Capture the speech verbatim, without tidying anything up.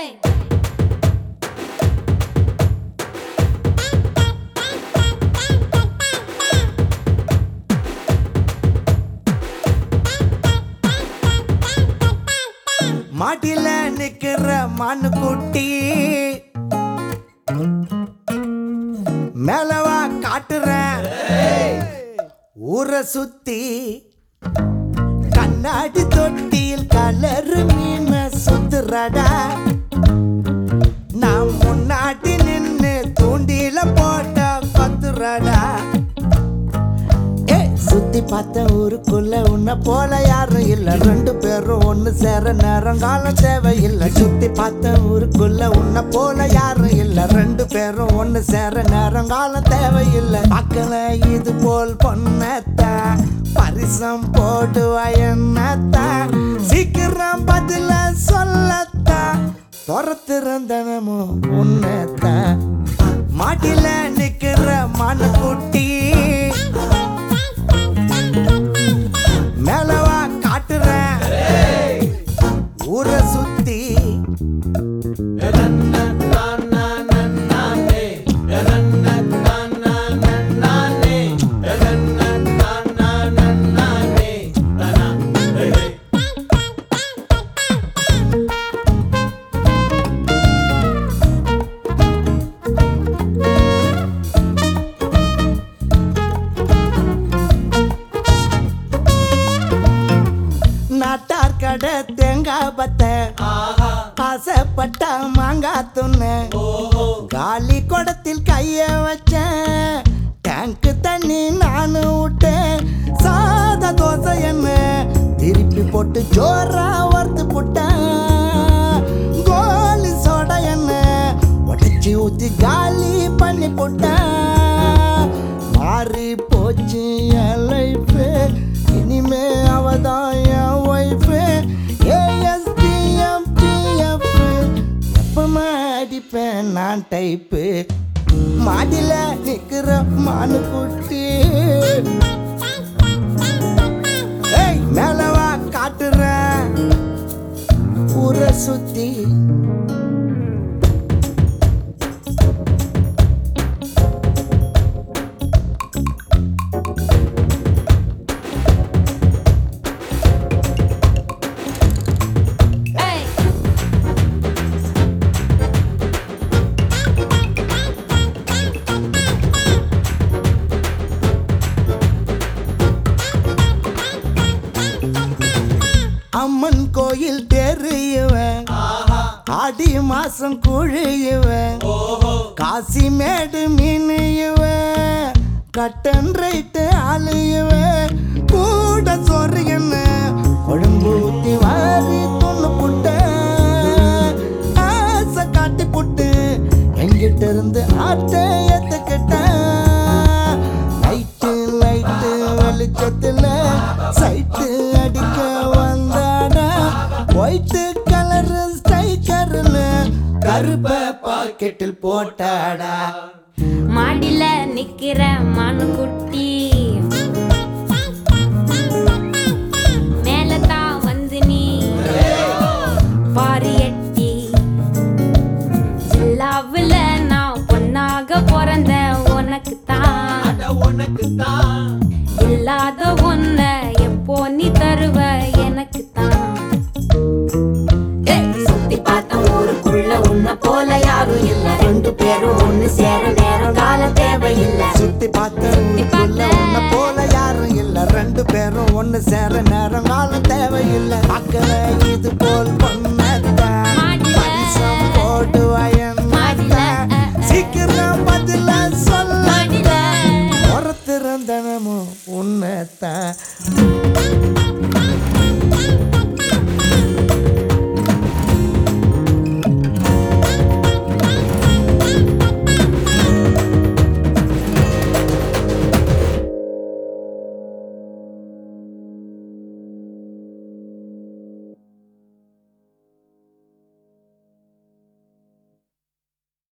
மாட்டில நிக்கிற மானு குட்டி மேலவா காட்டுறேன் ஊரை சுத்தி கண்ணாடி தொட்டியில் கலரு மீன சுத்துறடா நான் முன்னாடி நின்னு தூண்டில போட்ட கொத்துறடா சுத்தி பார்த்த ஊருக்குள்ள உன்னை போல யாரும் இல்ல ரெண்டு பேரும் ஒண்ணு சேர நேரம் காலம் தேவையில்லை சுத்தி பார்த்த ஊருக்குள்ள உன்னை போல யாரும் இல்ல ரெண்டு பேரும் ஒண்ணு சேர நேரம் காலம் தேவையில்லை மக்கள இது போல் பொண்ணத்தா பரிசம் போடுவா என்னத்தா சீக்கிரம் பதில சொல்லத்தா துரத்திருந்தனமும் உன்னத்தா மாட்டில நிக்கிற மனு குட்டி மேலவா காட்டுறேன் ஊரை சுத்தி நாட்டார் கடை தேங்காய் பத்த ஆசைப்பட்ட மாங்காய் துண்ணு காலி குடத்தில் கைய வச்சேன் டேங்கு தண்ணி நானு விட்டேன் சாத தோசை என்ன திருப்பி போட்டு ஜோரா வறுத்து போட்டேன் கோலி சோடா என்ன உடச்சி ஊத்தி காலி பண்ணி போட்டேன் மாறி போச்சு என் லைஃப் இனிமே அவதான் என் ஒய்ஃப் ஏஎஸ்டிஎம் டிஎஃப் எப்பமா அடிப்பேன் நான் டைப்பு மாடில நிக்கிற மானு குட்டி மேலவா காட்டுறேன் ஊரை சுத்தி அம்மன் கோயில் தெரியவன் ஆடி மாசம் குழியுவன் காசி மேடு மீனுவன் கட்டன் ரைட்டு ஆளுயுவன் கூட சொரு என்ன கொழும்பு ஊத்தி வாரி தொண்ணு புட்ட ஆசை காட்டி புட்டு எங்கிட்ட இருந்து ஆட்டை ஏத்துக்கிட்டேன் லைட்டு லைட்டு வெளிச்சத்துல சைட்டு அடிக்க வந்தாடா ஒயிட் கலர் ஸ்டைக்கர்னு கருப்ப பாக்கெட்டில் போட்டாடா மாடில நிக்கிற மானு குட்டி மேலதான் வந்து நீ பாரி எட்டி ஜில்லாவுல நான் பொண்ணாக பிறந்த உனக்கு தான் உனக்கு தான் இல்லாத ஒன்ன எப்போ நீ தருவ எனக்கு தான் சுத்தி பார்த்த ஊருக்குள்ள உன்னை போல யாரும் இல்ல ரெண்டு பேரும் ஒண்ணு சேர நேரம் காலம் தேவையில்லை சுத்தி பார்த்த ஊருக்குள்ள உன்னை போல யாரும் இல்ல ரெண்டு பேரும் ஒண்ணு சேர நேரம் காலம் தேவையில்லை மக்கள இது போல் பொண்ணத்தா பரிசம் போடுவா என்னத்தா சீக்கிரம் பதில சொல்ல திறந்தனமும் உன்னத்தான்